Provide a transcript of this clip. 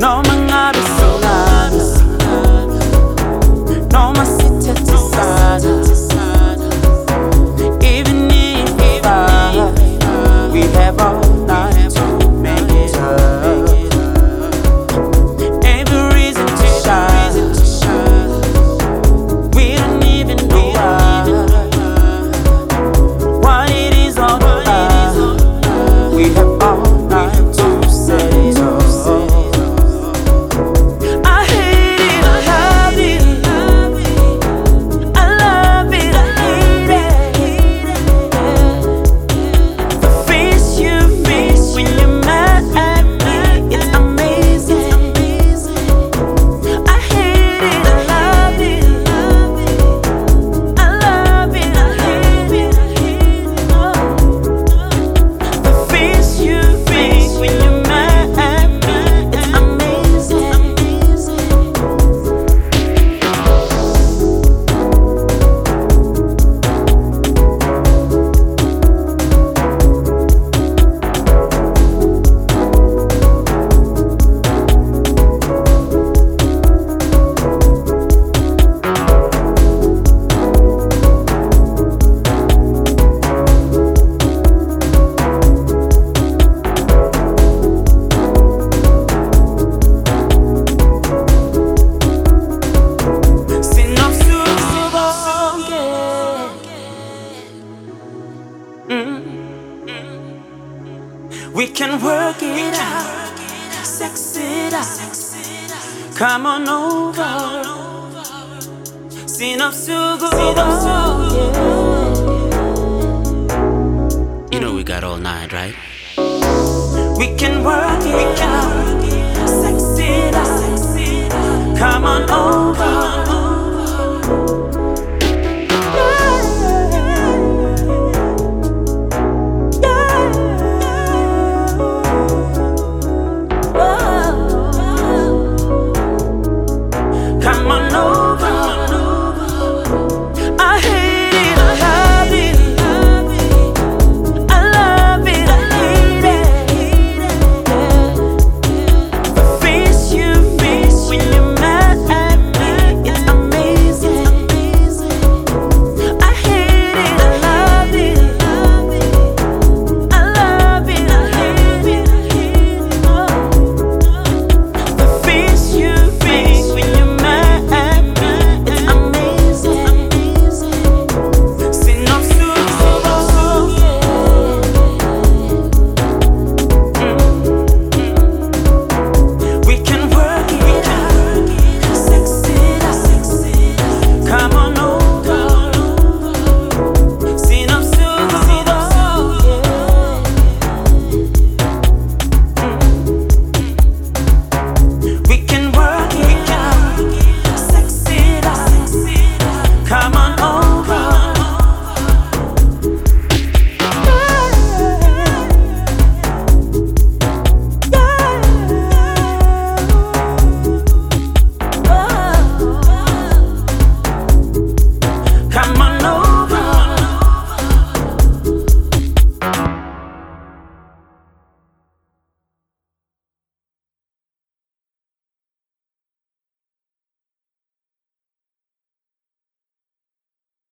noma ngabe singabi, noma sithethisana, even if we fight, we have all night to make it up. Every reason to shine, we don't even know what it is all about. We have all night to say it all. We can work it out, sex it out. Come on over, You know we got all night, right? We can work it out.